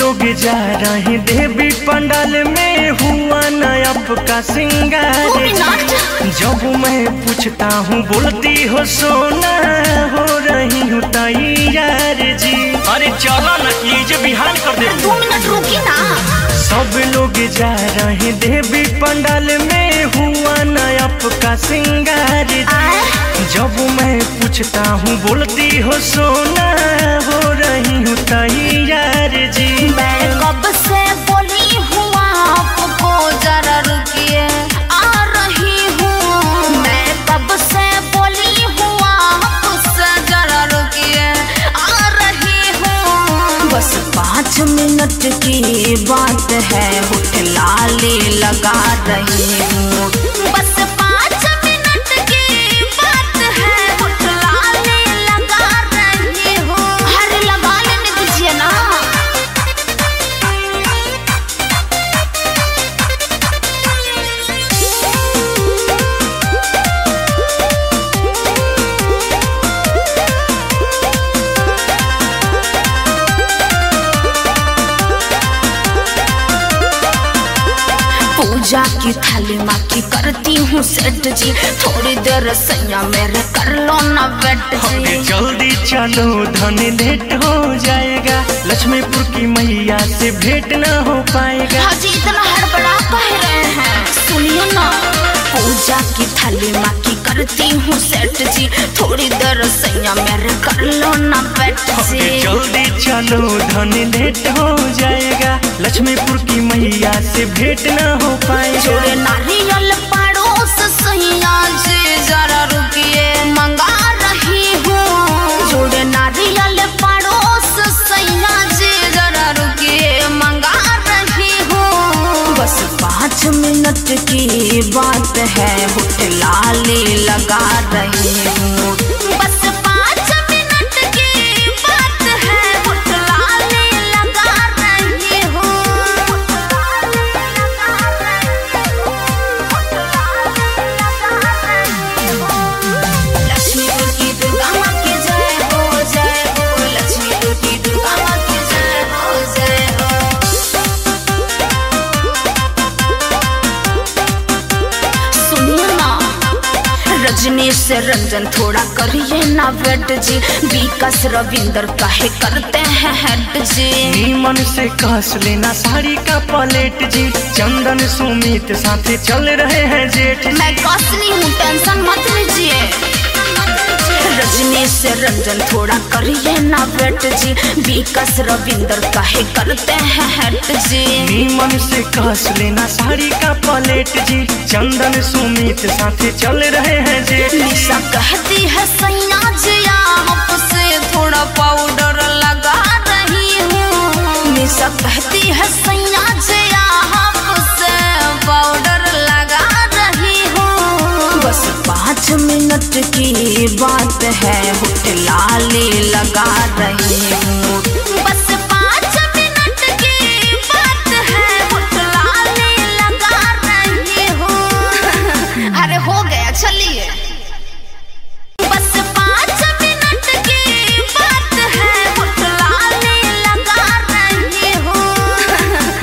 लोग जा रहे देवी पंडाल में, हुआ नया का सिंगार जी। जब मैं पूछता हूँ बोलती हो सोना, हो रही हूँ तैयार जी। अरे चलो ना ये जो बिहान कर दे। 2 मिनट रुकी ना। सब लोग जा रहे देवी पंडाल में, हुआ नया का सिंगार जी। जब मैं पूछता हूँ बोलती हो सोना, हो रही हूँ तैयार जी। मैं कब से बोली हूँ आपको जरा रुकिए, आ रही हूँ। मैं कब से बोली हूँ आपसे जरा रुकिए, आ रही हूँ। बस 5 मिनट की बात है, होठ लाली लगा रही हूँ। बस 5 मिनट की बात है, होठ लाली लगा रही हूँ। अरे लगा लेने दीजिए ना। पूजा की थाली माँ की करती हूँ सेट जी, थोड़ी देर सैया मेरे कर लो ना वेट जी। जल्दी चलो धन लेट हो जाएगा, लक्ष्मीपुर की मैया से भेंट न हो पाएगा। हाजी इतना हड़बड़ा कह रहे हैं, सुनिए ना। पूजा की थाली माँ की करती हूँ सेट जी, थोड़ी देर सैया मेरे कर लो ना वेट जी। जल्दी चलो धन लेट हो जाएगा, लक्ष्मीपुर की मैया से भेंट न हो पाएगा। जोड़े नारियल पड़ोस सैया जी जरा रुकिए, मंगा रही हूँ। जोड़े नारियल पड़ोस सैया जी जरा रुकिए, मंगा रही हूँ। बस 5 मिनट की बात है, होठ लाली लगा रही हूँ। बस 5 मिनट की बात है, होठ लाली लगा रही हूँ। लक्ष्मीपुर की दुर्गा माँ की जय हो, जय हो। लक्ष्मीपुर की दुर्गा माँ की जय हो, जय हो। सुनिए ना, रजनी से रंजन थोड़ा करिए ना वेट जी, विकास रविंदर काहे करते हैं हेड जी। नीमन से कस लेना साड़ी का पलेट जी, चंदन सुमित साथे चल रहे हैं जेठ जी। मैं कसनी हूँ, टेंशन मत लीजिए। रजनी से रंजन थोड़ा करिए ना वेट जी, विकास रविंदर काहे करते हैं हेड जी। नीमन से कस लेना साड़ी का पलेट जी, चंदन सुमित साथे चल रहे हैं जेठ जी। निशा कहती है सैया जी आपसे थोड़ा पाउडर लगा रही हूँ। निशा कहती है सैया जी आपसे पाउडर लगा रही हूँ। बस 5 मिनट की बात है, होठ लाली लगा रही हूँ।